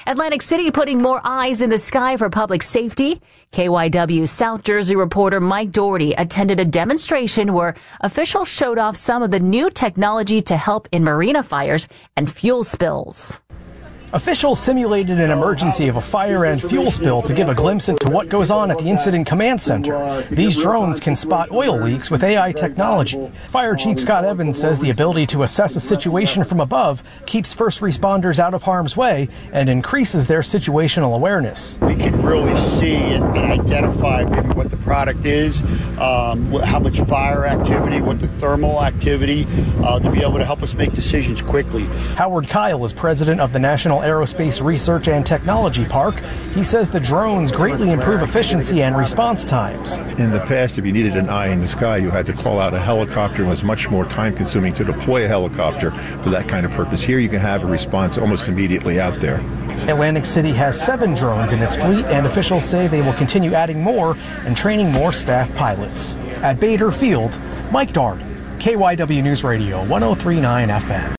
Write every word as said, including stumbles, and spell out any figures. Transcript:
Atlantic City putting more eyes in the sky for public safety. K Y W South Jersey reporter Mike Doherty attended a demonstration where officials showed off some of the new technology to help in marina fires and fuel spills. Officials simulated an emergency of a fire and fuel spill to give a glimpse into what goes on at the Incident Command Center. These drones can spot oil leaks with A I technology. Fire Chief Scott Evans says the ability to assess a situation from above keeps first responders out of harm's way and increases their situational awareness. We can really see and, and identify maybe what the product is, um, how much fire activity, what the thermal activity, uh, to be able to help us make decisions quickly. Howard Kyle is president of the National Aerospace Research and Technology Park. He says the drones greatly improve efficiency and response times. In the past, if you needed an eye in the sky, you had to call out a helicopter. It was much more time consuming to deploy a helicopter for that kind of purpose. Here you can have a response almost immediately out there. Atlantic City has seven drones in its fleet, and officials say they will continue adding more and training more staff pilots. At Bader Field, Mike Doherty, K Y W News Radio, one oh three point nine F M.